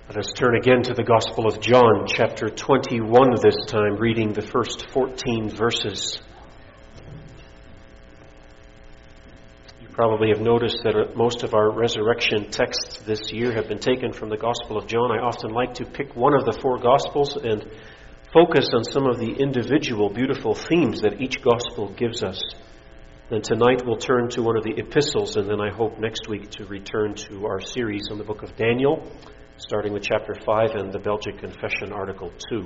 Let us turn again to the Gospel of John, chapter 21 this time, reading the first 14 verses. You probably have noticed that most of our resurrection texts this year have been taken from the Gospel of John. I often like to pick one of the four Gospels and focus on some of the individual beautiful themes that each Gospel gives us. Then tonight we'll turn to one of the epistles, and then I hope next week to return to our series on the book of Daniel, starting with chapter 5 and the Belgic Confession, article 2.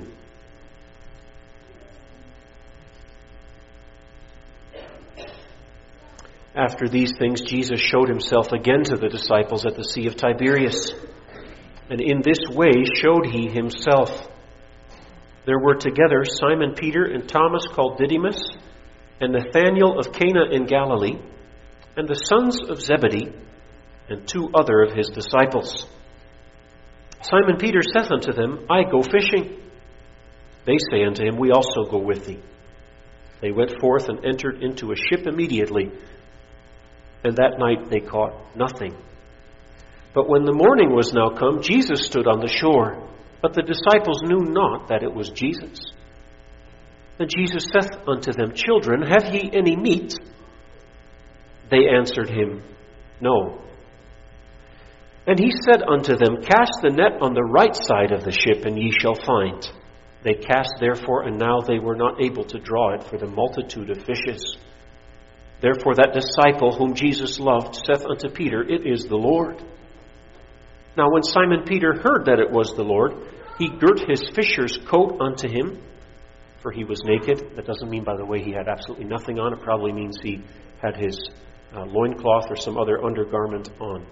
After these things, Jesus showed himself again to the disciples at the Sea of Tiberias, and in this way showed he himself. There were together Simon Peter and Thomas called Didymus, and Nathanael of Cana in Galilee, and the sons of Zebedee, and two other of his disciples. Simon Peter saith unto them, I go fishing. They say unto him, We also go with thee. They went forth and entered into a ship immediately, and that night they caught nothing. But when the morning was now come, Jesus stood on the shore, but the disciples knew not that it was Jesus. Then Jesus saith unto them, Children, have ye any meat? They answered him, No. And he said unto them, Cast the net on the right side of the ship, and ye shall find. They cast therefore, and now they were not able to draw it for the multitude of fishes. Therefore that disciple whom Jesus loved saith unto Peter, It is the Lord. Now when Simon Peter heard that it was the Lord, he girt his fisher's coat unto him, for he was naked. That doesn't mean, by the way, he had absolutely nothing on. It probably means he had his loincloth or some other undergarment on,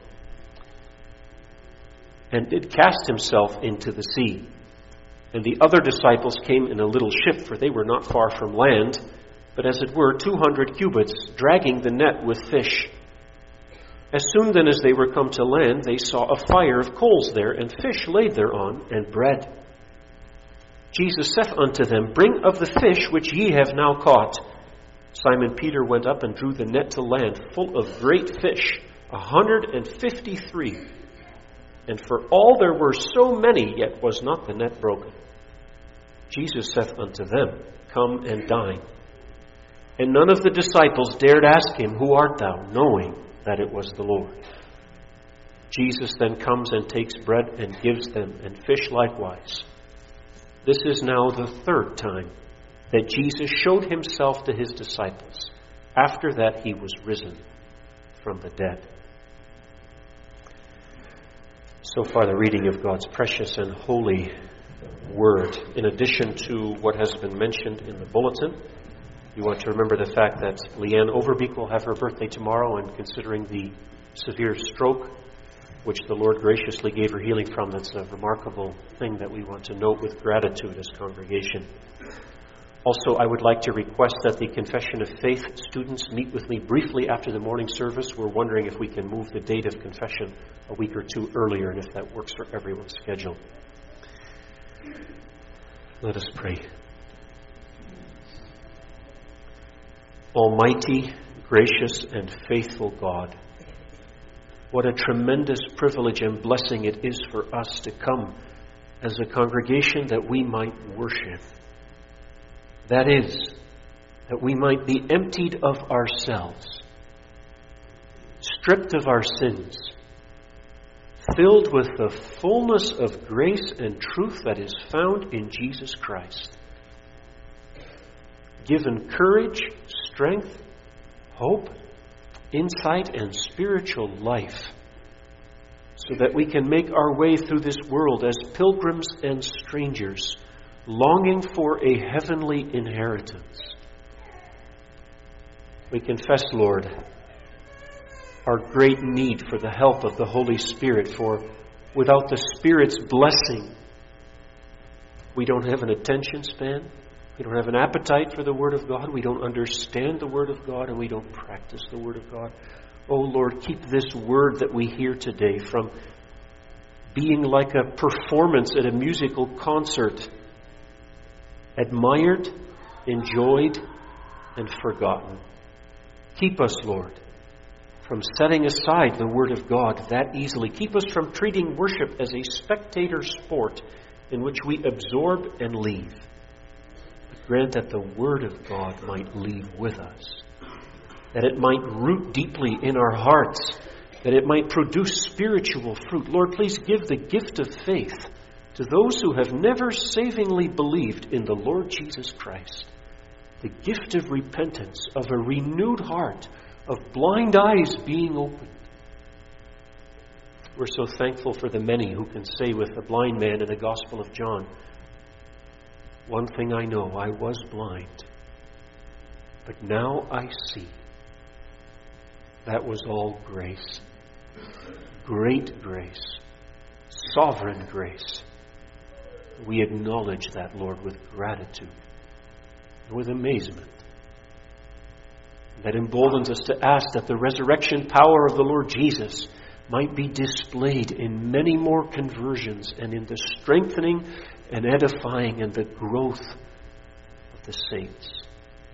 and did cast himself into the sea. And the other disciples came in a little ship, for they were not far from land, but as it were 200 cubits, dragging the net with fish. As soon then as they were come to land, they saw a fire of coals there, and fish laid thereon, and bread. Jesus saith unto them, Bring of the fish which ye have now caught. Simon Peter went up and drew the net to land, full of great fish, 153. And for all there were so many, yet was not the net broken. Jesus saith unto them, Come and dine. And none of the disciples dared ask him, Who art thou? Knowing that it was the Lord. Jesus then comes and takes bread and gives them, and fish likewise. This is now the third time that Jesus showed himself to his disciples, after that he was risen from the dead. So far, the reading of God's precious and holy word. In addition to what has been mentioned in the bulletin, you want to remember the fact that Leanne Overbeek will have her birthday tomorrow, and considering the severe stroke which the Lord graciously gave her healing from, that's a remarkable thing that we want to note with gratitude as congregation. Also, I would like to request that the Confession of Faith students meet with me briefly after the morning service. We're wondering if we can move the date of confession a week or two earlier, and if that works for everyone's schedule. Let us pray. Almighty, gracious, and faithful God, what a tremendous privilege and blessing it is for us to come as a congregation that we might worship. That is, that we might be emptied of ourselves, stripped of our sins, filled with the fullness of grace and truth that is found in Jesus Christ, given courage, strength, hope, insight, and spiritual life, so that we can make our way through this world as pilgrims and strangers, longing for a heavenly inheritance. We confess, Lord, our great need for the help of the Holy Spirit, for without the Spirit's blessing, we don't have an attention span, we don't have an appetite for the Word of God, we don't understand the Word of God, and we don't practice the Word of God. Oh Lord, keep this Word that we hear today from being like a performance at a musical concert, admired, enjoyed, and forgotten. Keep us, Lord, from setting aside the Word of God that easily. Keep us from treating worship as a spectator sport in which we absorb and leave. But grant that the Word of God might leave with us, that it might root deeply in our hearts, that it might produce spiritual fruit. Lord, please give the gift of faith to those who have never savingly believed in the Lord Jesus Christ, the gift of repentance, of a renewed heart, of blind eyes being opened. We're so thankful for the many who can say with the blind man in the Gospel of John, "One thing I know, I was blind, but now I see." That was all grace. Great grace. Sovereign grace. We acknowledge that, Lord, with gratitude and with amazement. That emboldens us to ask that the resurrection power of the Lord Jesus might be displayed in many more conversions and in the strengthening and edifying and the growth of the saints.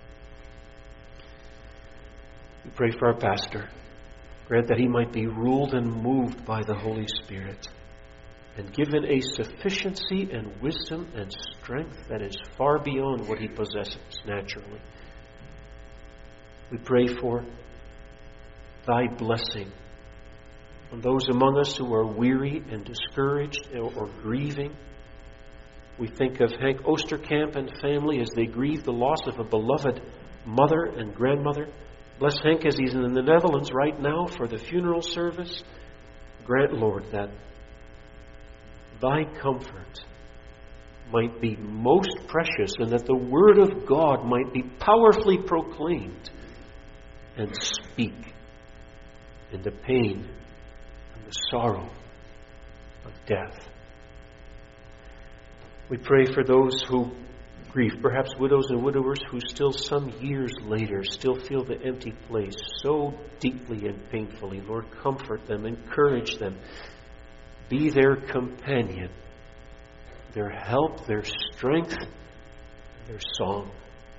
We pray for our pastor. Grant that he might be ruled and moved by the Holy Spirit and given a sufficiency and wisdom and strength that is far beyond what he possesses naturally. We pray for thy blessing on those among us who are weary and discouraged or grieving. We think of Hank Osterkamp and family as they grieve the loss of a beloved mother and grandmother. Bless Hank as he's in the Netherlands right now for the funeral service. Grant, Lord, that thy comfort might be most precious and that the Word of God might be powerfully proclaimed and speak in the pain and the sorrow of death. We pray for those who grieve, perhaps widows and widowers who still some years later still feel the empty place so deeply and painfully. Lord, comfort them, encourage them, be their companion, their help, their strength, their song.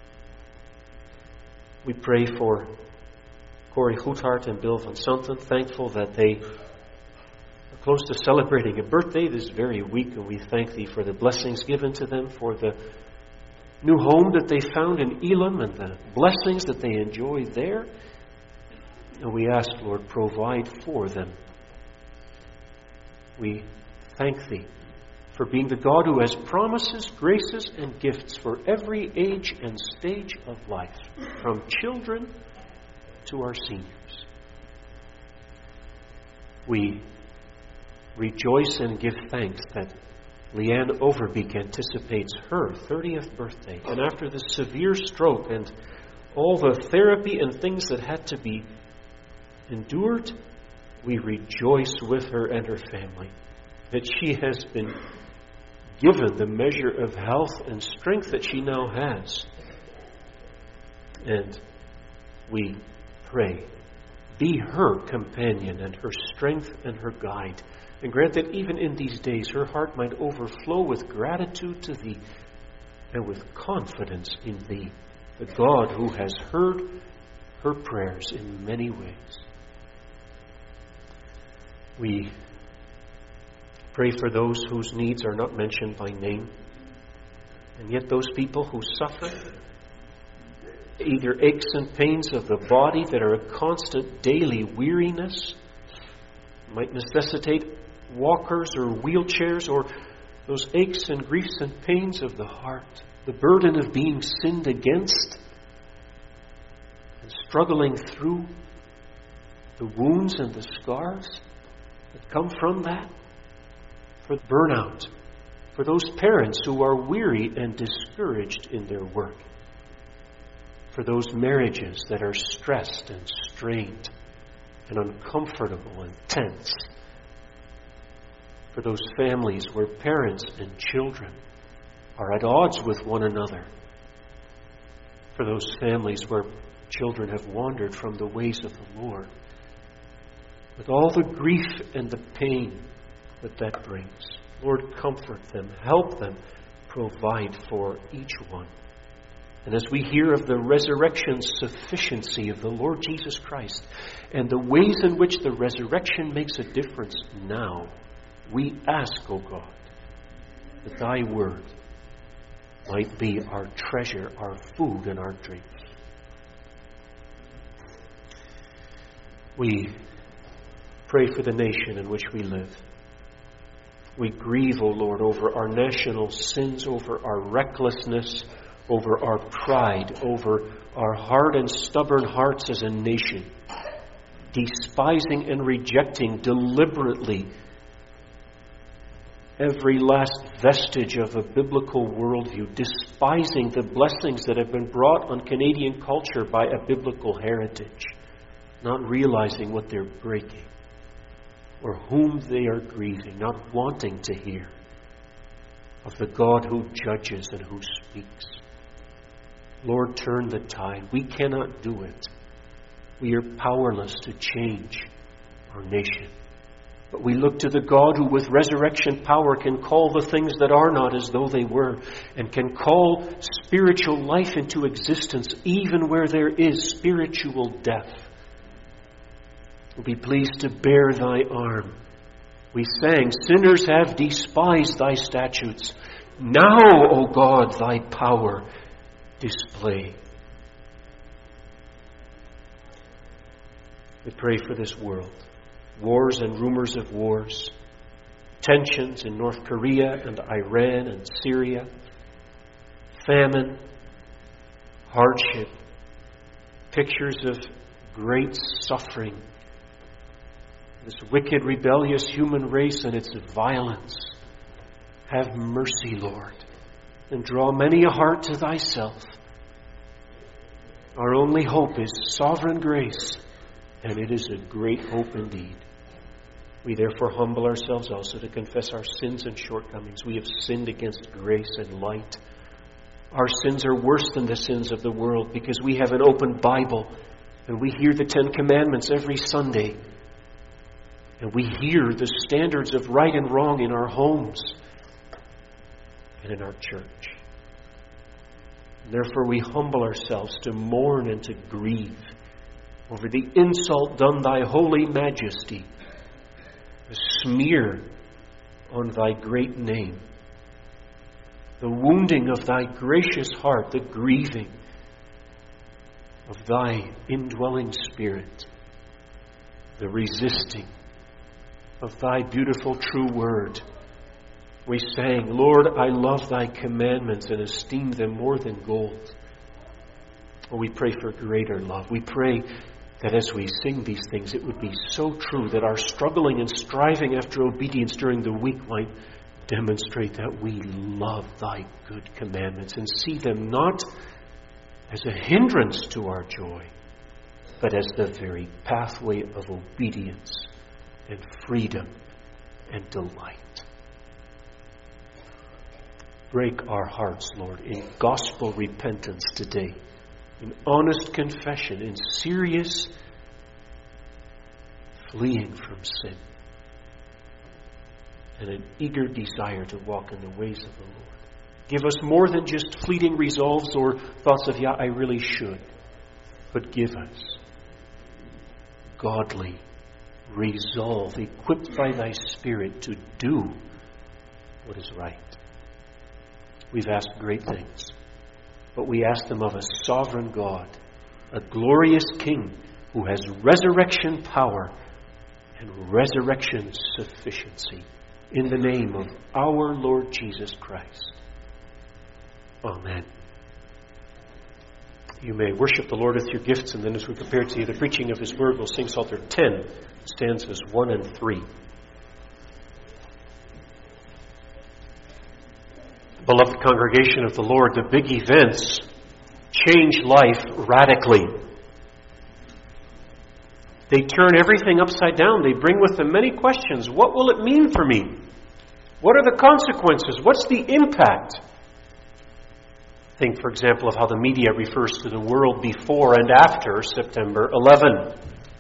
We pray for Corey Goethart and Bill van Santen, thankful that they are close to celebrating a birthday this very week, and we thank Thee for the blessings given to them, for the new home that they found in Elam and the blessings that they enjoy there. And we ask, Lord, provide for them. We thank Thee for being the God who has promises, graces, and gifts for every age and stage of life, from children to our seniors. We rejoice and give thanks that Leanne Overbeek anticipates her 30th birthday. And after the severe stroke and all the therapy and things that had to be endured, we rejoice with her and her family that she has been given the measure of health and strength that she now has. And we pray, be her companion and her strength and her guide. And grant that even in these days her heart might overflow with gratitude to Thee and with confidence in Thee, the God who has heard her prayers in many ways. We pray for those whose needs are not mentioned by name, and yet those people who suffer either aches and pains of the body that are a constant daily weariness, might necessitate walkers or wheelchairs, or those aches and griefs and pains of the heart, the burden of being sinned against and struggling through the wounds and the scars that come from that, for burnout, for those parents who are weary and discouraged in their work, for those marriages that are stressed and strained and uncomfortable and tense, for those families where parents and children are at odds with one another, for those families where children have wandered from the ways of the Lord, with all the grief and the pain that brings. Lord, comfort them, help them, provide for each one. And as we hear of the resurrection sufficiency of the Lord Jesus Christ and the ways in which the resurrection makes a difference now, we ask, O God, that Thy Word might be our treasure, our food, and our drink. We pray for the nation in which we live. We grieve, O Lord, over our national sins, over our recklessness, over our pride, over our hard and stubborn hearts as a nation, despising and rejecting deliberately every last vestige of a biblical worldview, despising the blessings that have been brought on Canadian culture by a biblical heritage, not realizing what they're breaking or whom they are grieving, not wanting to hear of the God who judges and who speaks. Lord, turn the tide. We cannot do it. We are powerless to change our nation. But we look to the God who with resurrection power can call the things that are not as though they were, and can call spiritual life into existence even where there is spiritual death. We'll be pleased to bear Thy arm. We sang, sinners have despised Thy statutes. Now, O God, Thy power display. We pray for this world. Wars and rumors of wars. Tensions in North Korea and Iran and Syria. Famine. Hardship. Pictures of great suffering. This wicked, rebellious human race and its violence. Have mercy, Lord, and draw many a heart to Thyself. Our only hope is sovereign grace, and it is a great hope indeed. We therefore humble ourselves also to confess our sins and shortcomings. We have sinned against grace and light. Our sins are worse than the sins of the world because we have an open Bible and we hear the Ten Commandments every Sunday. And we hear the standards of right and wrong in our homes and in our church. And therefore we humble ourselves to mourn and to grieve over the insult done Thy holy majesty, the smear on Thy great name, the wounding of Thy gracious heart, the grieving of Thy indwelling Spirit, the resisting of Thy beautiful true word. We sang, Lord, I love Thy commandments and esteem them more than gold. Oh, we pray for greater love. We pray that as we sing these things, it would be so true that our struggling and striving after obedience during the week might demonstrate that we love Thy good commandments and see them not as a hindrance to our joy, but as the very pathway of obedience and freedom and delight. Break our hearts, Lord, in gospel repentance today, in honest confession, in serious fleeing from sin, and an eager desire to walk in the ways of the Lord. Give us more than just fleeting resolves or thoughts of, I really should, but give us godly resolve, equipped by Thy Spirit to do what is right. We've asked great things, but we ask them of a sovereign God, a glorious King who has resurrection power and resurrection sufficiency, in the name of our Lord Jesus Christ. Amen. You may worship the Lord with your gifts, and then as we prepare to hear the preaching of His Word, we'll sing Psalter 10, stanzas 1 and 3. Beloved congregation of the Lord, the big events change life radically. They turn everything upside down. They bring with them many questions. What will it mean for me? What are the consequences? What's the impact? Think, for example, of how the media refers to the world before and after September 11.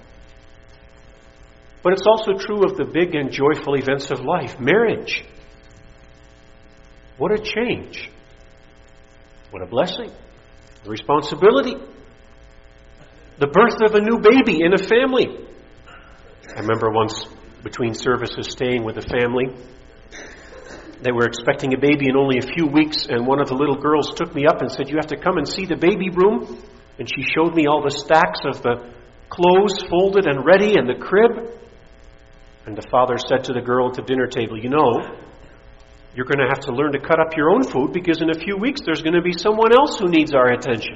But it's also true of the big and joyful events of life. Marriage. What a change. What a blessing. responsibility. The birth of a new baby in a family. I remember once between services staying with a family. They were expecting a baby in only a few weeks, and one of the little girls took me up and said, "You have to come and see the baby room." And she showed me all the stacks of the clothes folded and ready and the crib. And the father said to the girl at the dinner table, "You know, you're going to have to learn to cut up your own food, because in a few weeks there's going to be someone else who needs our attention."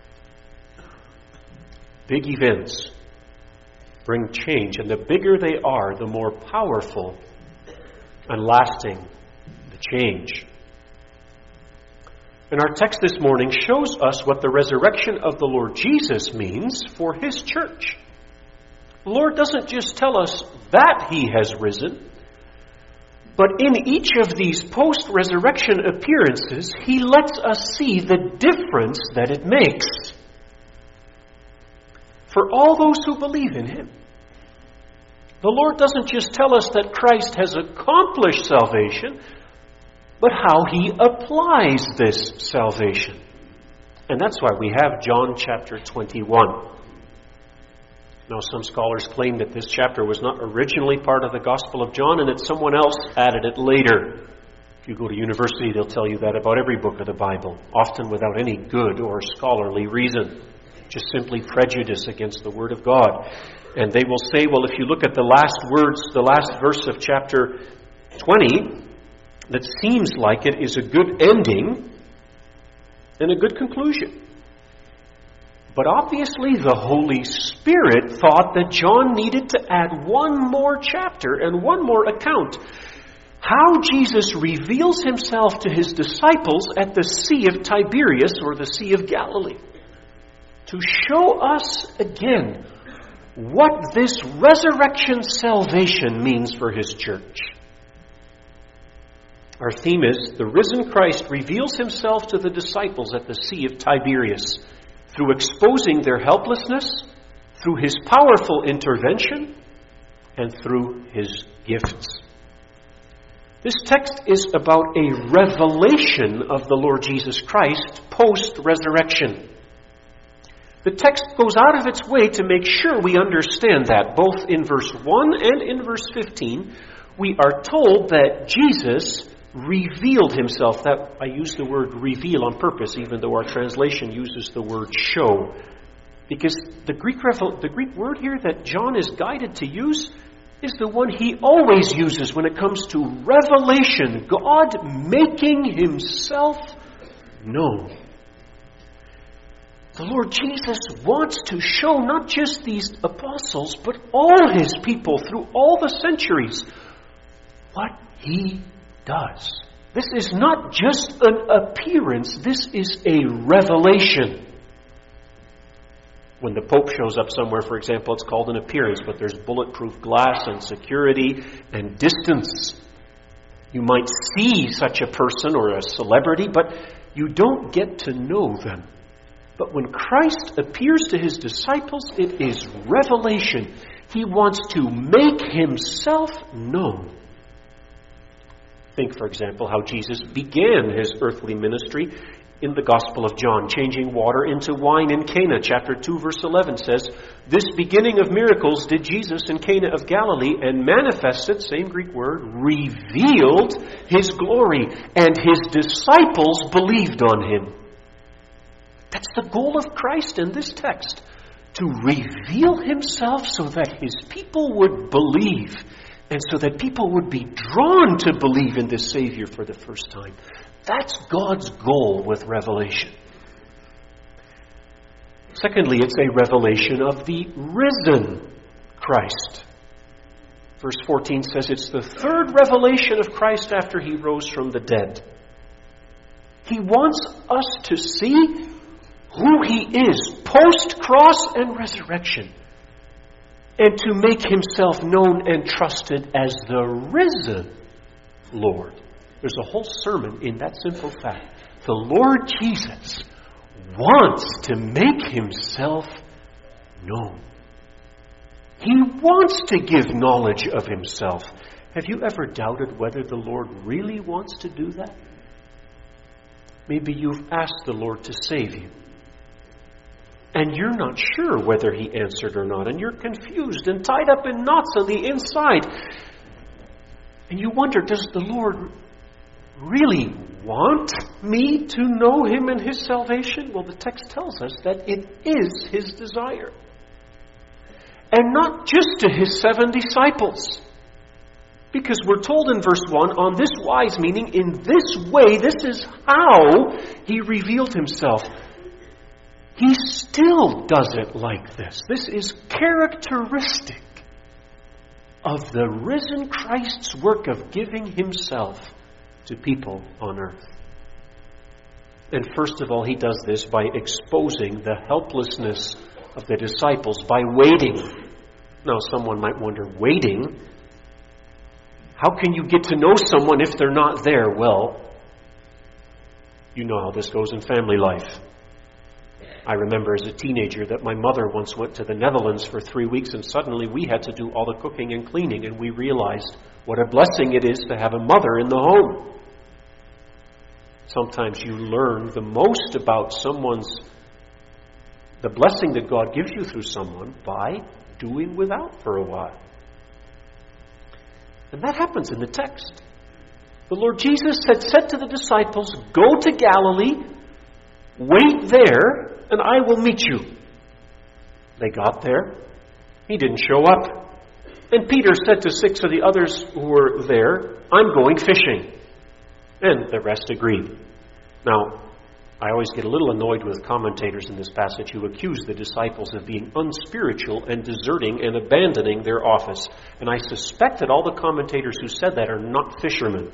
Big events bring change, and the bigger they are, the more powerful and lasting the change. And our text this morning shows us what the resurrection of the Lord Jesus means for His church. The Lord doesn't just tell us that He has risen, but in each of these post-resurrection appearances, He lets us see the difference that it makes for all those who believe in Him. The Lord doesn't just tell us that Christ has accomplished salvation, but how He applies this salvation. And that's why we have John chapter 21. Now, some scholars claim that this chapter was not originally part of the Gospel of John and that someone else added it later. If you go to university, they'll tell you that about every book of the Bible, often without any good or scholarly reason, just simply prejudice against the Word of God. And they will say, well, if you look at the last words, the last verse of chapter 20, that seems like it is a good ending and a good conclusion. But obviously the Holy Spirit thought that John needed to add one more chapter and one more account. How Jesus reveals Himself to His disciples at the Sea of Tiberias, or the Sea of Galilee, to show us again what this resurrection salvation means for His church. Our theme is, the risen Christ reveals Himself to the disciples at the Sea of Tiberias through exposing their helplessness, through His powerful intervention, and through His gifts. This text is about a revelation of the Lord Jesus Christ post-resurrection. The text goes out of its way to make sure we understand that. Both in verse 1 and in verse 15, we are told that Jesus revealed Himself. That I use the word reveal on purpose, even though our translation uses the word show. Because the Greek word here that John is guided to use is the one he always uses when it comes to revelation, God making Himself known. The Lord Jesus wants to show not just these apostles, but all His people through all the centuries what He does. This is not just an appearance, this is a revelation. When the Pope shows up somewhere, for example, it's called an appearance, but there's bulletproof glass and security and distance. You might see such a person or a celebrity, but you don't get to know them. But when Christ appears to His disciples, it is revelation. He wants to make Himself known. Think, for example, how Jesus began His earthly ministry in the Gospel of John, changing water into wine in Cana. Chapter 2, verse 11 says, "This beginning of miracles did Jesus in Cana of Galilee, and manifested," same Greek word, "revealed His glory, and His disciples believed on Him." That's the goal of Christ in this text, to reveal Himself so that His people would believe, and so that people would be drawn to believe in this Savior for the first time. That's God's goal with revelation. Secondly, it's a revelation of the risen Christ. Verse 14 says it's the third revelation of Christ after He rose from the dead. He wants us to see who He is post-cross and resurrection, and to make Himself known and trusted as the risen Lord. There's a whole sermon in that simple fact. The Lord Jesus wants to make Himself known. He wants to give knowledge of Himself. Have you ever doubted whether the Lord really wants to do that? Maybe you've asked the Lord to save you, and you're not sure whether he answered or not, and you're confused and tied up in knots on the inside. And you wonder, does the Lord really want me to know him and his salvation? Well, the text tells us that it is his desire. And not just to his 7 disciples. Because we're told in verse 1, on this wise, meaning in this way, this is how he revealed himself. He still does it like this. This is characteristic of the risen Christ's work of giving himself to people on earth. And first of all, he does this by exposing the helplessness of the disciples, by waiting. Now, someone might wonder, waiting? How can you get to know someone if they're not there? Well, you know how this goes in family life. I remember as a teenager that my mother once went to the Netherlands for 3 weeks, and suddenly we had to do all the cooking and cleaning, and we realized what a blessing it is to have a mother in the home. Sometimes you learn the most about the blessing that God gives you through someone by doing without for a while. And that happens in the text. The Lord Jesus had said to the disciples, go to Galilee, wait there, and I will meet you. They got there. He didn't show up. And Peter said to 6 of the others who were there, I'm going fishing. And the rest agreed. Now, I always get a little annoyed with commentators in this passage who accuse the disciples of being unspiritual and deserting and abandoning their office. And I suspect that all the commentators who said that are not fishermen.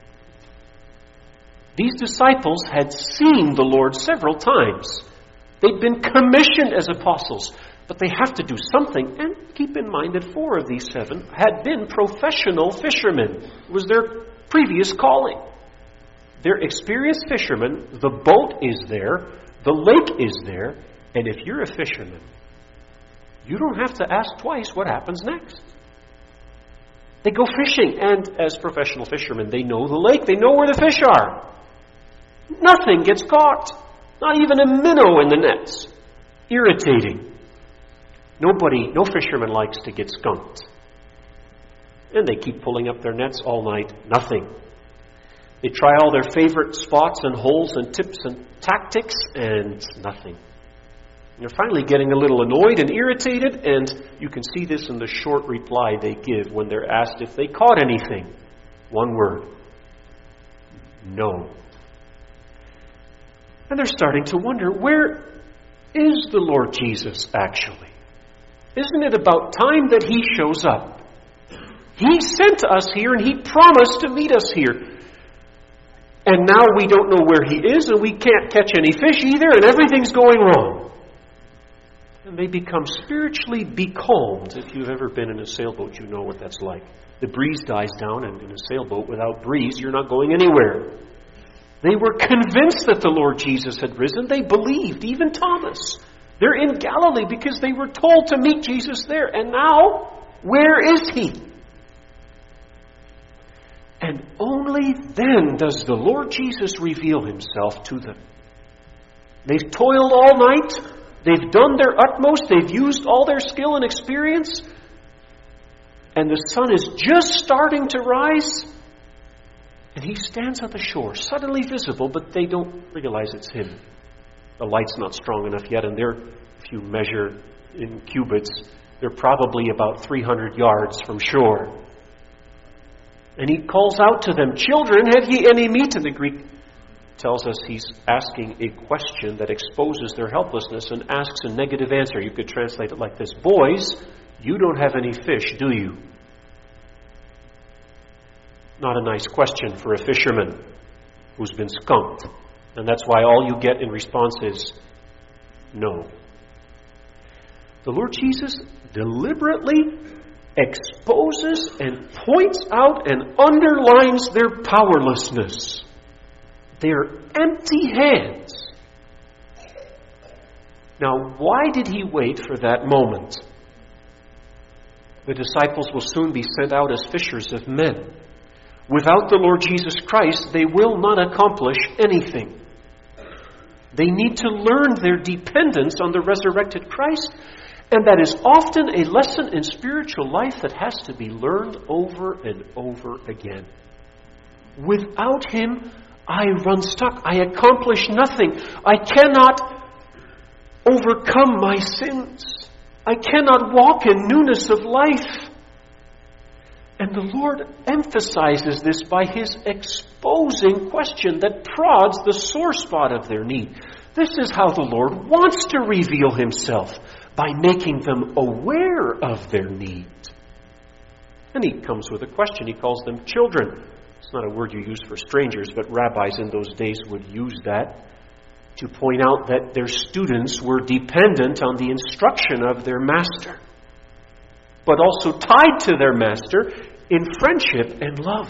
These disciples had seen the Lord several times. They'd been commissioned as apostles, but they have to do something. And keep in mind that 4 of these 7 had been professional fishermen. It was their previous calling. They're experienced fishermen. The boat is there. The lake is there. And if you're a fisherman, you don't have to ask twice what happens next. They go fishing, and as professional fishermen, they know the lake. They know where the fish are. Nothing gets caught. Not even a minnow in the nets. Irritating. No fisherman likes to get skunked. And they keep pulling up their nets all night. Nothing. They try all their favorite spots and holes and tips and tactics, and nothing. And they're finally getting a little annoyed and irritated, and you can see this in the short reply they give when they're asked if they caught anything. One word. No. And they're starting to wonder, where is the Lord Jesus actually? Isn't it about time that he shows up? He sent us here and he promised to meet us here. And now we don't know where he is, and we can't catch any fish either, and everything's going wrong. And they become spiritually becalmed. If you've ever been in a sailboat, you know what that's like. The breeze dies down, and in a sailboat without breeze, you're not going anywhere. They were convinced that the Lord Jesus had risen. They believed, even Thomas. They're in Galilee because they were told to meet Jesus there. And now, where is he? And only then does the Lord Jesus reveal himself to them. They've toiled all night. They've done their utmost. They've used all their skill and experience. And the sun is just starting to rise. And he stands on the shore, suddenly visible, but they don't realize it's him. The light's not strong enough yet, and if you measure in cubits, they're probably about 300 yards from shore. And he calls out to them, "Children, have ye any meat?" And the Greek tells us he's asking a question that exposes their helplessness and asks a negative answer. You could translate it like this: "Boys, you don't have any fish, do you?" Not a nice question for a fisherman who's been skunked. And that's why all you get in response is no. The Lord Jesus deliberately exposes and points out and underlines their powerlessness. Their empty hands. Now, why did he wait for that moment? The disciples will soon be sent out as fishers of men. Without the Lord Jesus Christ, they will not accomplish anything. They need to learn their dependence on the resurrected Christ, and that is often a lesson in spiritual life that has to be learned over and over again. Without Him, I run stuck. I accomplish nothing. I cannot overcome my sins. I cannot walk in newness of life. And the Lord emphasizes this by His exposing question that prods the sore spot of their need. This is how the Lord wants to reveal Himself, by making them aware of their need. And He comes with a question. He calls them children. It's not a word you use for strangers, but rabbis in those days would use that to point out that their students were dependent on the instruction of their master, but also tied to their master in friendship and love.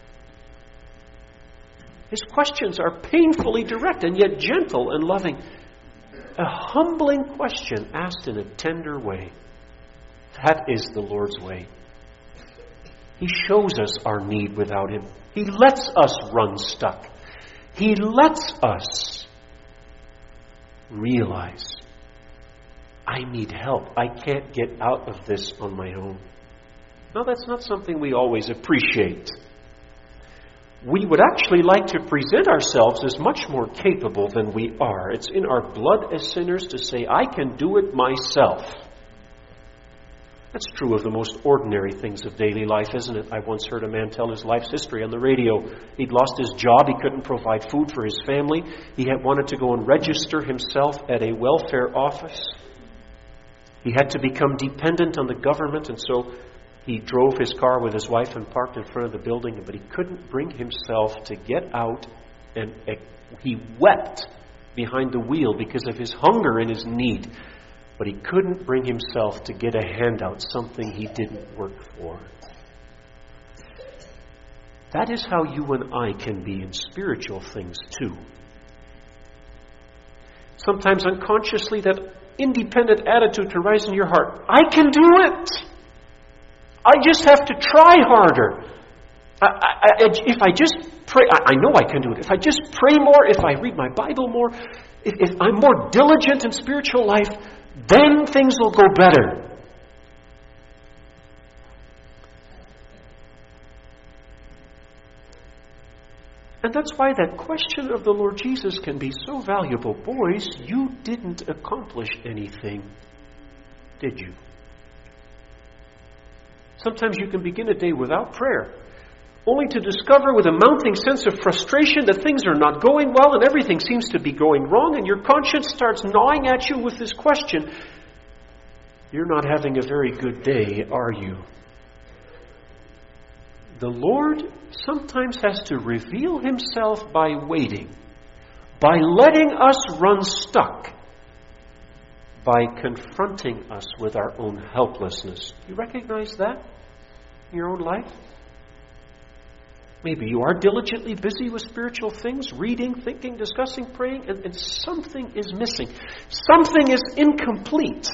His questions are painfully direct and yet gentle and loving. A humbling question asked in a tender way. That is the Lord's way. He shows us our need without Him. He lets us run stuck. He lets us realize, I need help. I can't get out of this on my own. Now, that's not something we always appreciate. We would actually like to present ourselves as much more capable than we are. It's in our blood as sinners to say, I can do it myself. That's true of the most ordinary things of daily life, isn't it? I once heard a man tell his life's history on the radio. He'd lost his job. He couldn't provide food for his family. He had wanted to go and register himself at a welfare office. He had to become dependent on the government, and so he drove his car with his wife and parked in front of the building, but he couldn't bring himself to get out, and he wept behind the wheel because of his hunger and his need. But he couldn't bring himself to get a handout, something he didn't work for. That is how you and I can be in spiritual things too. Sometimes unconsciously, that independent attitude to rise in your heart. I can do it. I just have to try harder. If I just pray, I know I can do it. If I just pray more, if I read my Bible more, if I'm more diligent in spiritual life, then things will go better. And that's why that question of the Lord Jesus can be so valuable. Boys, you didn't accomplish anything, did you? Sometimes you can begin a day without prayer, only to discover with a mounting sense of frustration that things are not going well and everything seems to be going wrong, and your conscience starts gnawing at you with this question. You're not having a very good day, are you? The Lord sometimes has to reveal Himself by waiting, by letting us run stuck, by confronting us with our own helplessness. You recognize that in your own life? Maybe you are diligently busy with spiritual things, reading, thinking, discussing, praying, and something is missing. Something is incomplete.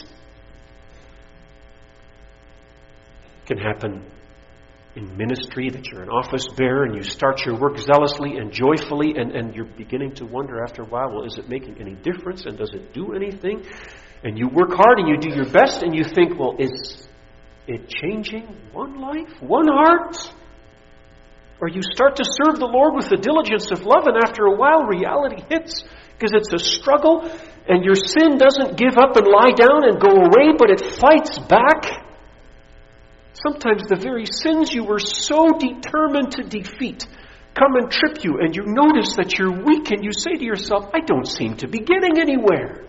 It can happen in ministry, that you're an office bearer and you start your work zealously and joyfully, and you're beginning to wonder after a while, well, is it making any difference, and does it do anything? And you work hard and you do your best and you think, well, is it changing one life, one heart? Or you start to serve the Lord with the diligence of love, and after a while reality hits, because it's a struggle, and your sin doesn't give up and lie down and go away, but it fights back. Sometimes the very sins you were so determined to defeat come and trip you, and you notice that you're weak, and you say to yourself, I don't seem to be getting anywhere.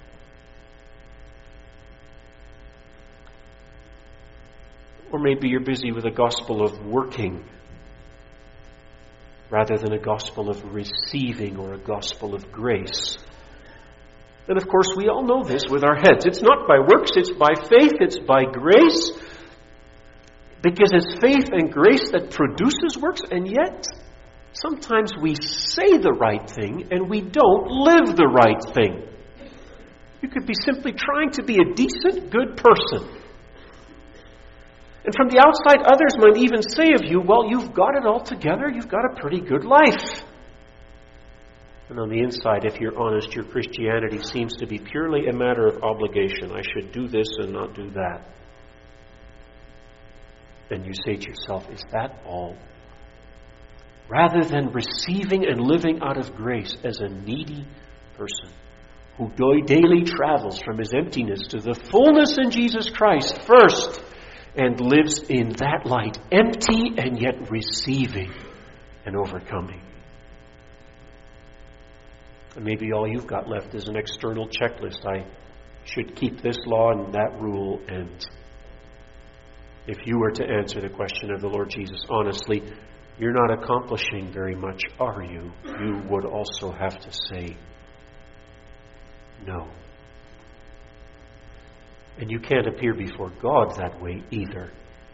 Or maybe you're busy with a gospel of working rather than a gospel of receiving or a gospel of grace. And of course, we all know this with our heads. It's not by works, it's by faith, it's by grace. Because it's faith and grace that produces works, and yet sometimes we say the right thing and we don't live the right thing. You could be simply trying to be a decent, good person. And from the outside, others might even say of you, well, you've got it all together, you've got a pretty good life. And on the inside, if you're honest, your Christianity seems to be purely a matter of obligation. I should do this and not do that. Then you say to yourself, is that all? Rather than receiving and living out of grace as a needy person who daily travels from his emptiness to the fullness in Jesus Christ first and lives in that light, empty and yet receiving and overcoming. And maybe all you've got left is an external checklist. I should keep this law and that rule. And if you were to answer the question of the Lord Jesus honestly, you're not accomplishing very much, are you? You would also have to say no. And you can't appear before God that way either.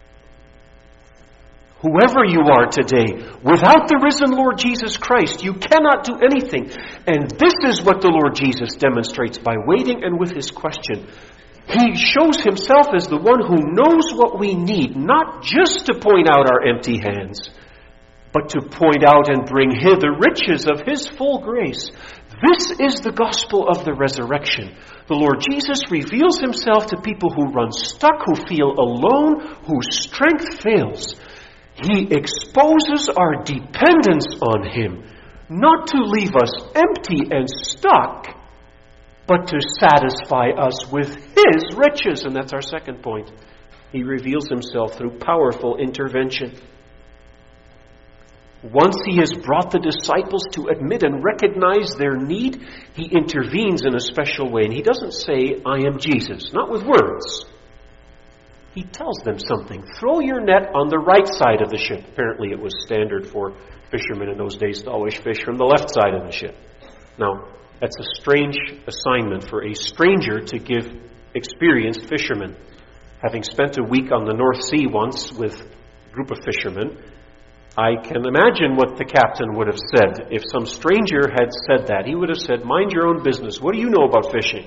Whoever you are today, without the risen Lord Jesus Christ, you cannot do anything. And this is what the Lord Jesus demonstrates by waiting and with his question. He shows himself as the one who knows what we need, not just to point out our empty hands, but to point out and bring hither the riches of his full grace. This is the gospel of the resurrection. The Lord Jesus reveals himself to people who run stuck, who feel alone, whose strength fails. He exposes our dependence on him, not to leave us empty and stuck, but to satisfy us with his riches. And that's our second point. He reveals himself through powerful intervention. Once he has brought the disciples to admit and recognize their need, he intervenes in a special way. And he doesn't say, I am Jesus, not with words. He tells them something. Throw your net on the right side of the ship. Apparently it was standard for fishermen in those days to always fish from the left side of the ship. Now, that's a strange assignment for a stranger to give experienced fishermen. Having spent a week on the North Sea once with a group of fishermen, I can imagine what the captain would have said if some stranger had said that. He would have said, mind your own business. What do you know about fishing?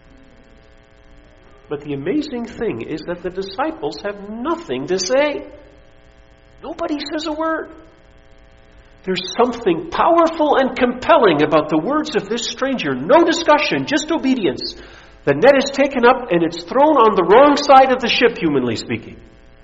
But the amazing thing is that the disciples have nothing to say. Nobody says a word. There's something powerful and compelling about the words of this stranger. No discussion, just obedience. The net is taken up and it's thrown on the wrong side of the ship, humanly speaking.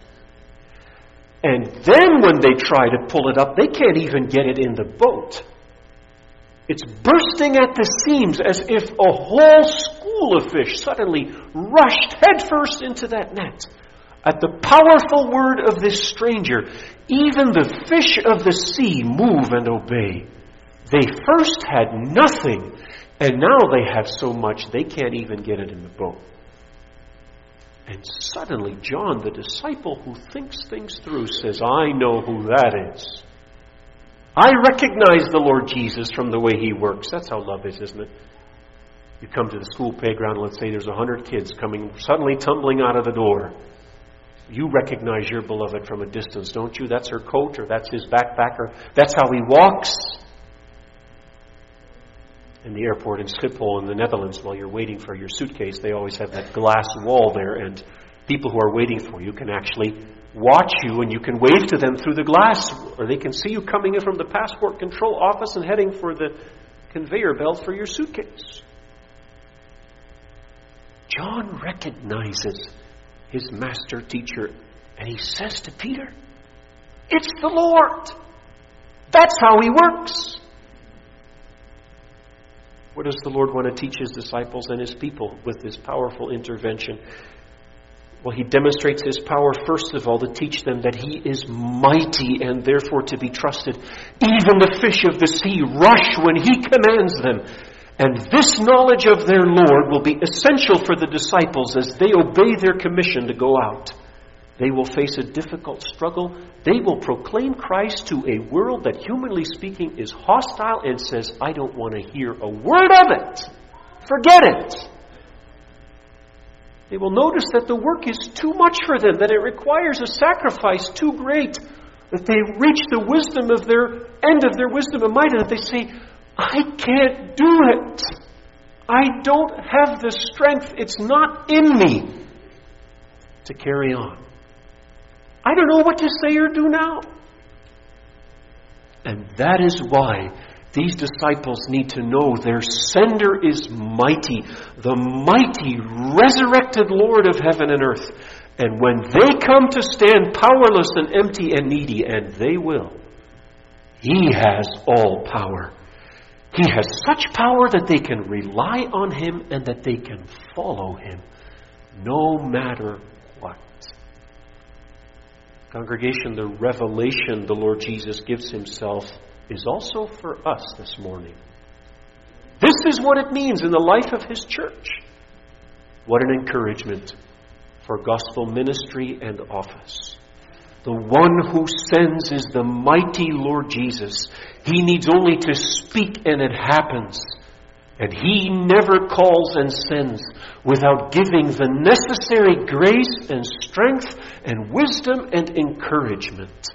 And then when they try to pull it up, they can't even get it in the boat. It's bursting at the seams as if a whole school of fish suddenly rushed headfirst into that net. At the powerful word of this stranger, even the fish of the sea move and obey. They first had nothing, and now they have so much they can't even get it in the boat. And suddenly John, the disciple who thinks things through, says, I know who that is. I recognize the Lord Jesus from the way he works. That's how love is, isn't it? You come to the school playground, let's say there's 100 kids coming suddenly tumbling out of the door. You recognize your beloved from a distance, don't you? That's her coat, or that's his backpack, or that's how he walks. In the airport in Schiphol in the Netherlands, while you're waiting for your suitcase, they always have that glass wall there, and people who are waiting for you can actually watch you, and you can wave to them through the glass, or they can see you coming in from the passport control office and heading for the conveyor belt for your suitcase. John recognizes his master teacher, and he says to Peter, it's the Lord. That's how he works. What does the Lord want to teach his disciples and his people with this powerful intervention? Well, he demonstrates his power, first of all, to teach them that he is mighty and therefore to be trusted. Even the fish of the sea rush when he commands them. And this knowledge of their Lord will be essential for the disciples as they obey their commission to go out. They will face a difficult struggle. They will proclaim Christ to a world that, humanly speaking, is hostile and says, I don't want to hear a word of it. Forget it. They will notice that the work is too much for them, that it requires a sacrifice too great, that they reach the wisdom of their end of their wisdom and might, and that they say, I can't do it. I don't have the strength. It's not in me to carry on. I don't know what to say or do now. And that is why These disciples need to know their sender is mighty, the mighty, resurrected Lord of heaven and earth. And when they come to stand powerless and empty and needy, and they will, He has all power. He has such power that they can rely on Him and that they can follow Him, no matter what. Congregation, the revelation the Lord Jesus gives Himself is also for us this morning. This is what it means in the life of His church. What an encouragement for gospel ministry and office. The one who sends is the mighty Lord Jesus. He needs only to speak and it happens. And He never calls and sends without giving the necessary grace and strength and wisdom and encouragement.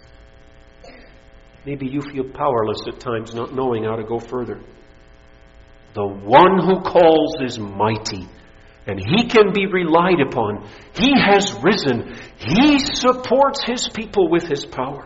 Maybe you feel powerless at times, not knowing how to go further. The one who calls is mighty, and He can be relied upon. He has risen. He supports His people with His power.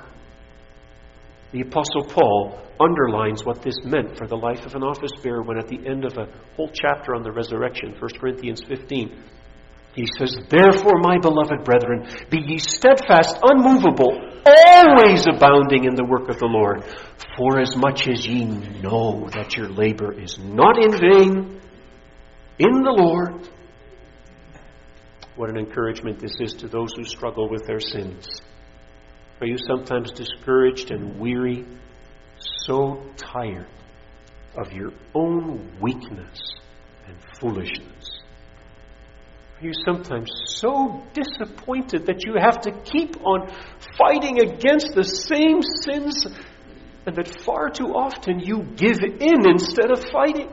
The Apostle Paul underlines what this meant for the life of an office bearer when at the end of a whole chapter on the resurrection, 1 Corinthians 15, he says, "Therefore, my beloved brethren, be ye steadfast, unmovable, always abounding in the work of the Lord, for as much as ye know that your labor is not in vain in the Lord." What an encouragement this is to those who struggle with their sins. Are you sometimes discouraged and weary, so tired of your own weakness and foolishness? Are you sometimes so disappointed that you have to keep on fighting against the same sins, and that far too often you give in instead of fighting?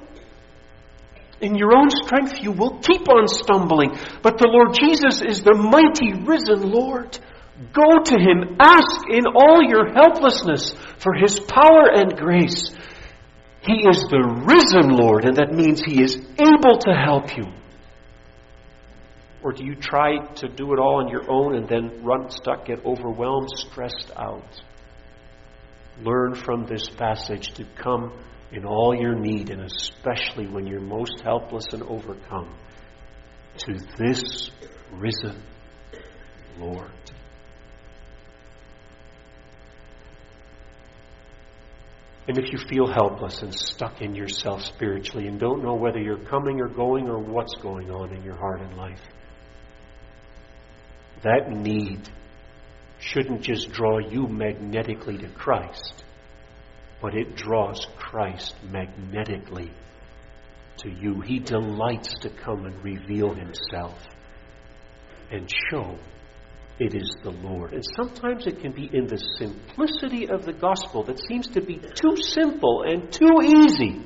In your own strength you will keep on stumbling, but the Lord Jesus is the mighty risen Lord. Go to Him, ask in all your helplessness for His power and grace. He is the risen Lord, and that means He is able to help you. Or do you try to do it all on your own and then run stuck, get overwhelmed, stressed out? Learn from this passage to come in all your need, and especially when you're most helpless and overcome, to this risen Lord. And if you feel helpless and stuck in yourself spiritually and don't know whether you're coming or going or what's going on in your heart and life, that need shouldn't just draw you magnetically to Christ, but it draws Christ magnetically to you. He delights to come and reveal Himself and show it is the Lord. And sometimes it can be in the simplicity of the gospel that seems to be too simple and too easy.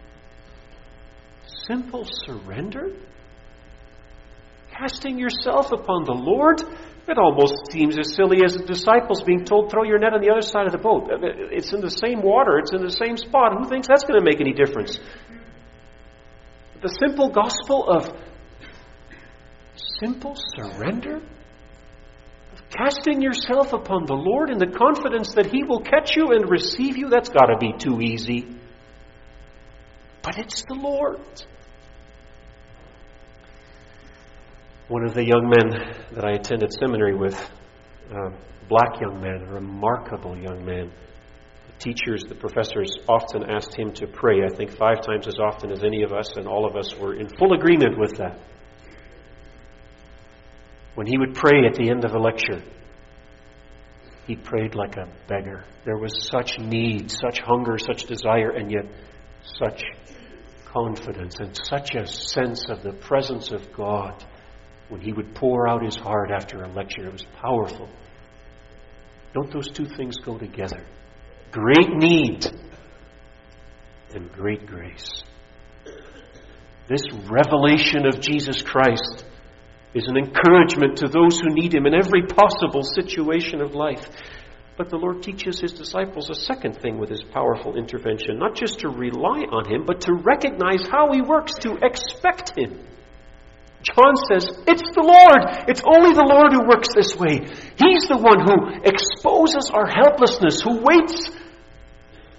Simple surrender? Casting yourself upon the Lord? It almost seems as silly as the disciples being told, throw your net on the other side of the boat. It's in the same water. It's in the same spot. Who thinks that's going to make any difference? The simple gospel of simple surrender? Casting yourself upon the Lord in the confidence that He will catch you and receive you, that's got to be too easy. But it's the Lord. One of the young men that I attended seminary with, a black young man, a remarkable young man. The teachers, the professors often asked him to pray, I think 5 times as often as any of us, and all of us were in full agreement with that. When he would pray at the end of a lecture, he prayed like a beggar. There was such need, such hunger, such desire, and yet such confidence and such a sense of the presence of God when he would pour out his heart after a lecture. It was powerful. Don't those two things go together? Great need and great grace. This revelation of Jesus Christ is an encouragement to those who need Him in every possible situation of life. But the Lord teaches His disciples a second thing with His powerful intervention, not just to rely on Him, but to recognize how He works, to expect Him. John says, it's the Lord. It's only the Lord who works this way. He's the one who exposes our helplessness, who waits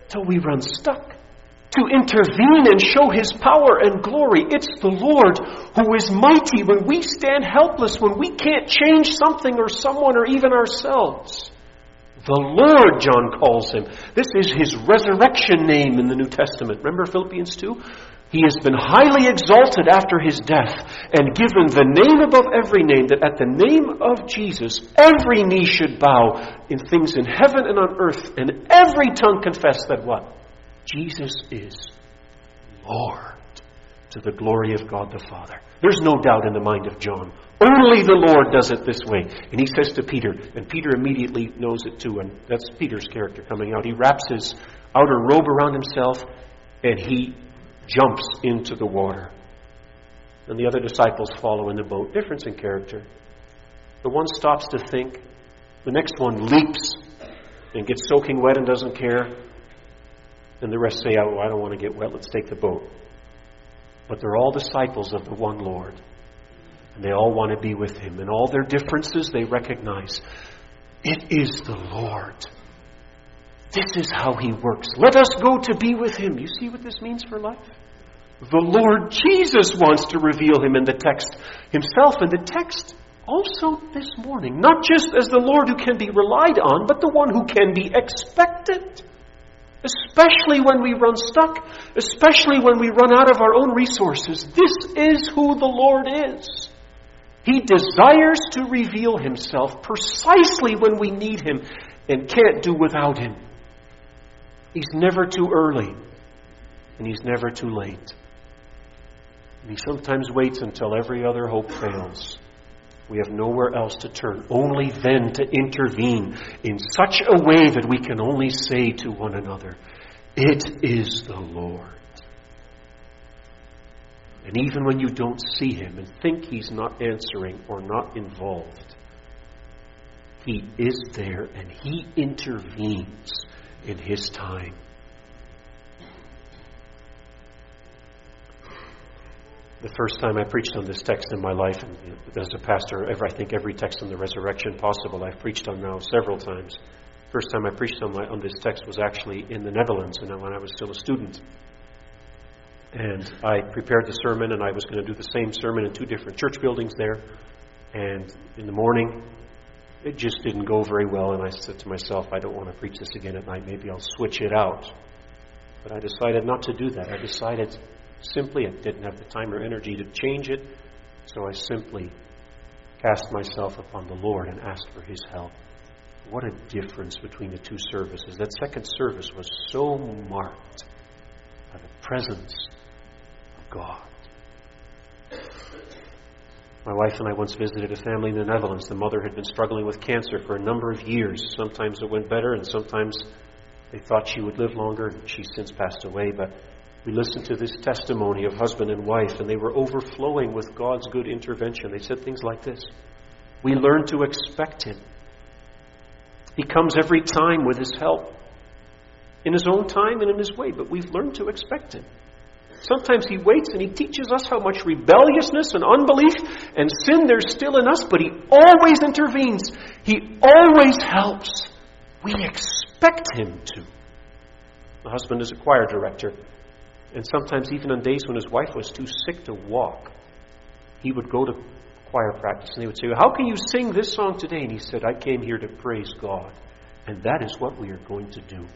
till we run stuck. To intervene and show His power and glory. It's the Lord who is mighty when we stand helpless, when we can't change something or someone or even ourselves. The Lord, John calls Him. This is His resurrection name in the New Testament. Remember Philippians 2? He has been highly exalted after His death and given the name above every name, that at the name of Jesus every knee should bow in things in heaven and on earth, and every tongue confess that what? Jesus is Lord, to the glory of God the Father. There's no doubt in the mind of John. Only the Lord does it this way. And he says to Peter, and Peter immediately knows it too, and that's Peter's character coming out. He wraps his outer robe around himself, and he jumps into the water. And the other disciples follow in the boat. Difference in character. The one stops to think. The next one leaps and gets soaking wet and doesn't care. And the rest say, oh, I don't want to get wet, let's take the boat. But they're all disciples of the one Lord. And they all want to be with Him. And all their differences they recognize. It is the Lord. This is how He works. Let us go to be with Him. You see what this means for life? The Lord Jesus wants to reveal Him in the text Himself. In the text also this morning. Not just as the Lord who can be relied on, but the one who can be expected. Especially when we run stuck, especially when we run out of our own resources. This is who the Lord is. He desires to reveal Himself precisely when we need Him and can't do without Him. He's never too early, and He's never too late. And He sometimes waits until every other hope fails. We have nowhere else to turn, only then to intervene in such a way that we can only say to one another, it is the Lord. And even when you don't see Him and think He's not answering or not involved, He is there and He intervenes in His time. The first time I preached on this text in my life, and as a pastor, I think every text on the resurrection possible I've preached on now several times. First time I preached on this text was actually in the Netherlands, and when I was still a student. And I prepared the sermon, and I was going to do the same sermon in 2 different church buildings there. And in the morning, it just didn't go very well, and I said to myself, I don't want to preach this again at night. Maybe I'll switch it out. But I decided not to do that. I decided simply, I didn't have the time or energy to change it, so I simply cast myself upon the Lord and asked for His help. What a difference between the 2 services. That second service was so marked by the presence of God. My wife and I once visited a family in the Netherlands. The mother had been struggling with cancer for a number of years. Sometimes it went better, and sometimes they thought she would live longer, and she's since passed away, but we listened to this testimony of husband and wife, and they were overflowing with God's good intervention. They said things like this: we learn to expect Him. He comes every time with His help, in His own time and in His way, but we've learned to expect Him. Sometimes He waits and He teaches us how much rebelliousness and unbelief and sin there's still in us, but He always intervenes. He always helps. We expect Him to. My husband is a choir director. And sometimes even on days when his wife was too sick to walk, he would go to choir practice and they would say, how can you sing this song today? And he said, I came here to praise God. And that is what we are going to do.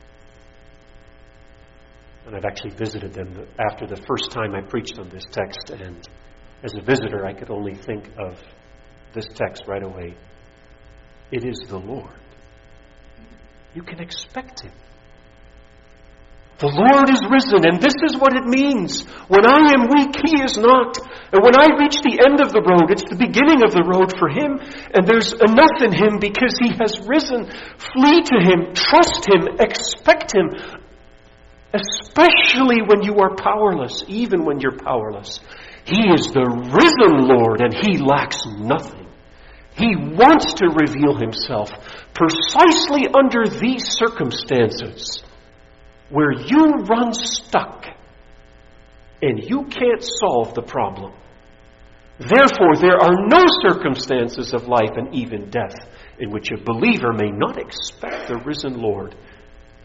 And I've actually visited them after the first time I preached on this text. And as a visitor, I could only think of this text right away. It is the Lord. You can expect Him. The Lord is risen, and this is what it means. When I am weak, He is not. And when I reach the end of the road, it's the beginning of the road for Him. And there's enough in Him because He has risen. Flee to Him, trust Him, expect Him. Especially when you are powerless, even when you're powerless. He is the risen Lord, and He lacks nothing. He wants to reveal Himself precisely under these circumstances, where you run stuck and you can't solve the problem. Therefore, there are no circumstances of life and even death in which a believer may not expect the risen Lord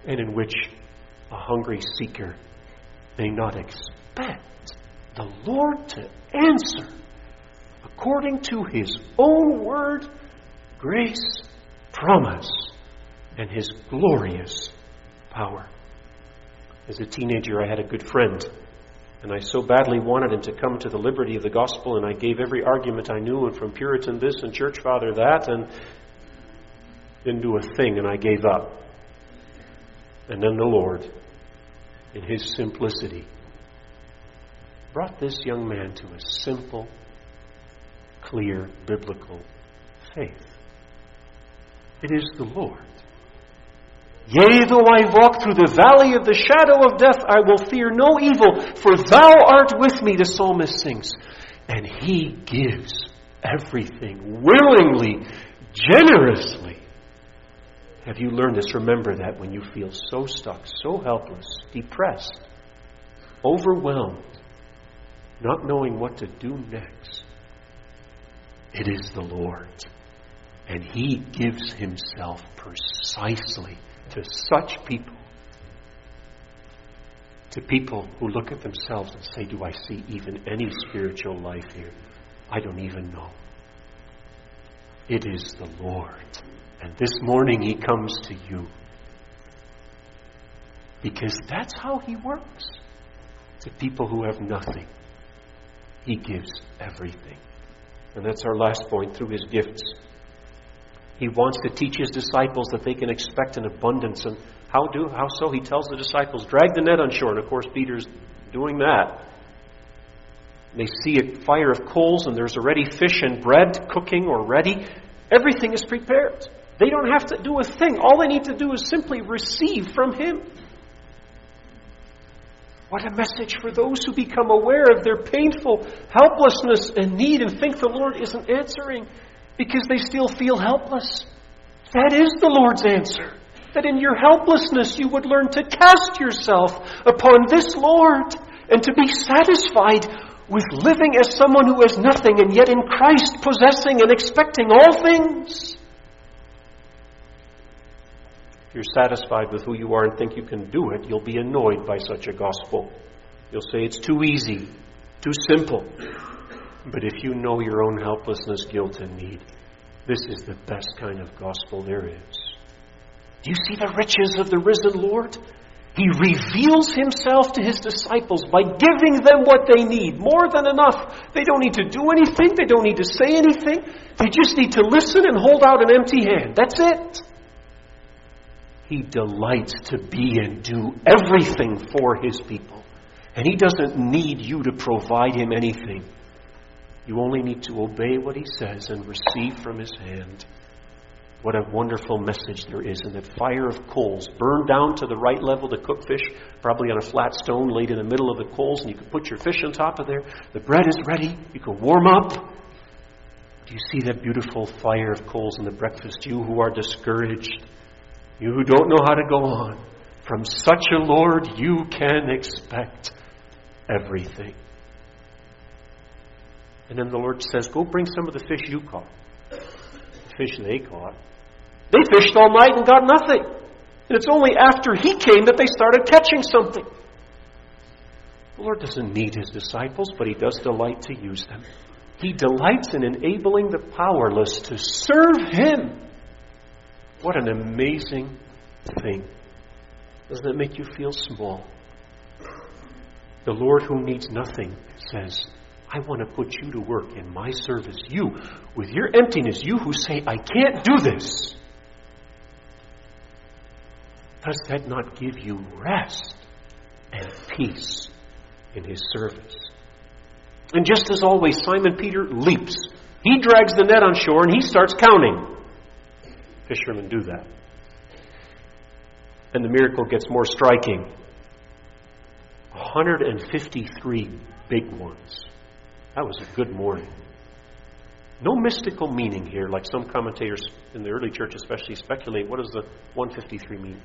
and in which a hungry seeker may not expect the Lord to answer according to His own word, grace, promise, and His glorious power. As a teenager, I had a good friend, and I so badly wanted him to come to the liberty of the gospel, and I gave every argument I knew, and from Puritan this and Church Father that, and didn't do a thing, and I gave up. And then the Lord, in His simplicity, brought this young man to a simple, clear, biblical faith. It is the Lord. Yea, though I walk through the valley of the shadow of death, I will fear no evil, for Thou art with me, the psalmist sings. And He gives everything willingly, generously. Have you learned this? Remember that when you feel so stuck, so helpless, depressed, overwhelmed, not knowing what to do next, it is the Lord. And He gives Himself precisely to such people. To people who look at themselves and say, do I see even any spiritual life here? I don't even know. It is the Lord. And this morning He comes to you. Because that's how He works. To people who have nothing, He gives everything. And that's our last point, through His gifts. He wants to teach His disciples that they can expect an abundance. And how so? He tells the disciples, drag the net on shore. And of course, Peter's doing that. They see a fire of coals, and there's already fish and bread cooking or ready. Everything is prepared. They don't have to do a thing. All they need to do is simply receive from Him. What a message for those who become aware of their painful helplessness and need and think the Lord isn't answering because they still feel helpless. That is the Lord's answer. That in your helplessness you would learn to cast yourself upon this Lord and to be satisfied with living as someone who has nothing and yet in Christ possessing and expecting all things. If you're satisfied with who you are and think you can do it, you'll be annoyed by such a gospel. You'll say it's too easy, too simple. But if you know your own helplessness, guilt, and need, this is the best kind of gospel there is. Do you see the riches of the risen Lord? He reveals Himself to His disciples by giving them what they need, more than enough. They don't need to do anything. They don't need to say anything. They just need to listen and hold out an empty hand. That's it. He delights to be and do everything for His people. And He doesn't need you to provide Him anything. You only need to obey what He says and receive from His hand. What a wonderful message there is in that fire of coals, burned down to the right level to cook fish, probably on a flat stone laid in the middle of the coals, and you can put your fish on top of there. The bread is ready. You can warm up. Do you see that beautiful fire of coals in the breakfast? You who are discouraged, you who don't know how to go on, from such a Lord you can expect everything. And then the Lord says, go bring some of the fish you caught. The fish they caught. They fished all night and got nothing. And it's only after He came that they started catching something. The Lord doesn't need His disciples, but He does delight to use them. He delights in enabling the powerless to serve Him. What an amazing thing. Doesn't it make you feel small? The Lord who needs nothing says, I want to put you to work in my service. You, with your emptiness, you who say, I can't do this. Does that not give you rest and peace in His service? And just as always, Simon Peter leaps. He drags the net on shore and he starts counting. Fishermen do that. And the miracle gets more striking. 153 big ones. That was a good morning. No mystical meaning here, like some commentators in the early church especially speculate. What does the 153 mean?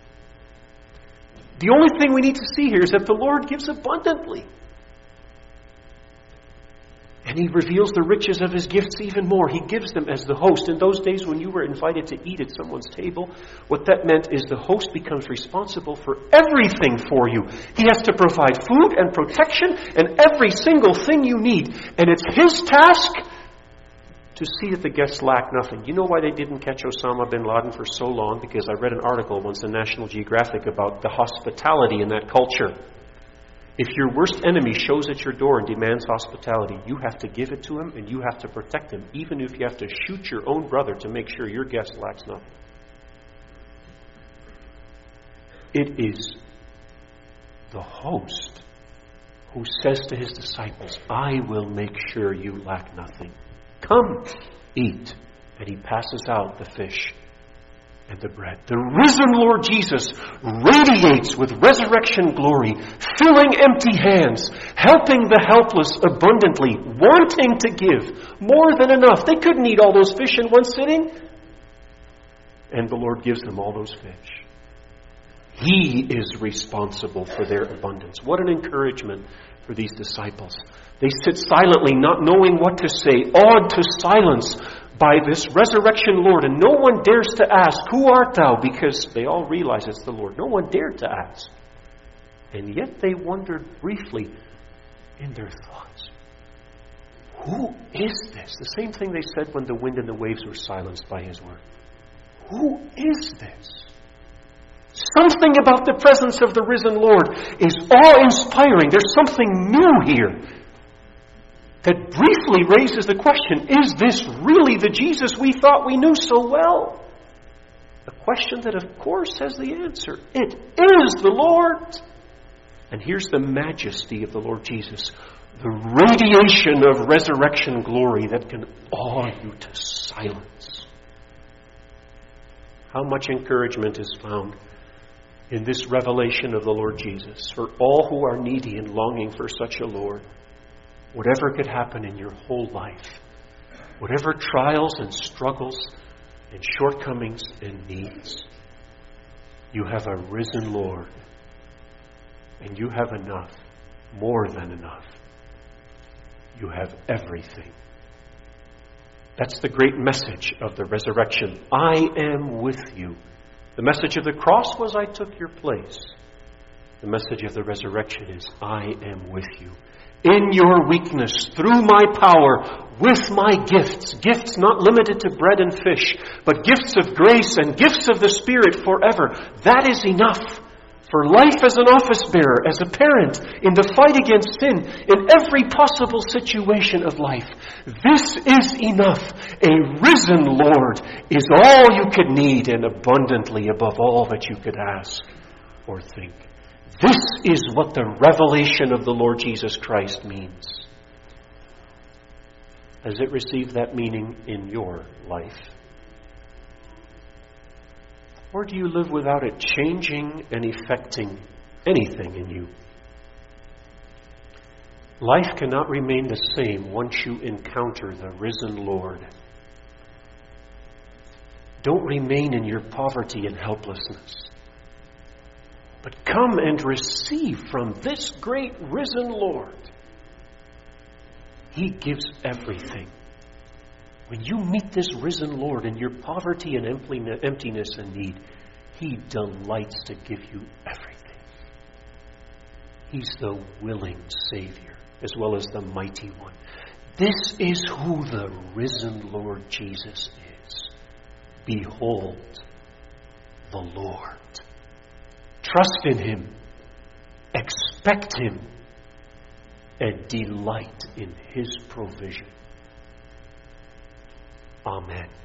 The only thing we need to see here is that the Lord gives abundantly. And He reveals the riches of His gifts even more. He gives them as the host. In those days when you were invited to eat at someone's table, what that meant is the host becomes responsible for everything for you. He has to provide food and protection and every single thing you need. And it's His task to see that the guests lack nothing. You know why they didn't catch Osama bin Laden for so long? Because I read an article once in National Geographic about the hospitality in that culture. If your worst enemy shows at your door and demands hospitality, you have to give it to him and you have to protect him, even if you have to shoot your own brother to make sure your guest lacks nothing. It is the host who says to his disciples, I will make sure you lack nothing. Come, eat. And he passes out the fish and the bread. The risen Lord Jesus radiates with resurrection glory, filling empty hands, helping the helpless abundantly, wanting to give more than enough. They couldn't eat all those fish in one sitting. And the Lord gives them all those fish. He is responsible for their abundance. What an encouragement for these disciples. They sit silently, not knowing what to say, awed to silence by this resurrection Lord, and no one dares to ask, who art thou? Because they all realize it's the Lord. No one dared to ask. And yet they wondered briefly in their thoughts, who is this? The same thing they said when the wind and the waves were silenced by His word. Who is this? Something about the presence of the risen Lord is awe-inspiring. There's something new here that briefly raises the question, is this really the Jesus we thought we knew so well? A question that, of course, has the answer. It is the Lord. And here's the majesty of the Lord Jesus, the radiation of resurrection glory that can awe you to silence. How much encouragement is found in this revelation of the Lord Jesus for all who are needy and longing for such a Lord. Whatever could happen in your whole life, whatever trials and struggles and shortcomings and needs, you have a risen Lord, and you have enough, more than enough. You have everything. That's the great message of the resurrection. I am with you. The message of the cross was, I took your place. The message of the resurrection is, I am with you. In your weakness, through my power, with my gifts. Gifts not limited to bread and fish, but gifts of grace and gifts of the Spirit forever. That is enough for life as an office bearer, as a parent, in the fight against sin, in every possible situation of life. This is enough. A risen Lord is all you could need and abundantly above all that you could ask or think. This is what the revelation of the Lord Jesus Christ means. Has it received that meaning in your life? Or do you live without it changing and affecting anything in you? Life cannot remain the same once you encounter the risen Lord. Don't remain in your poverty and helplessness, but come and receive from this great risen Lord. He gives everything. When you meet this risen Lord in your poverty and emptiness and need, He delights to give you everything. He's the willing Savior as well as the mighty one. This is who the risen Lord Jesus is. Behold the Lord. Trust in Him, expect Him, and delight in His provision. Amen.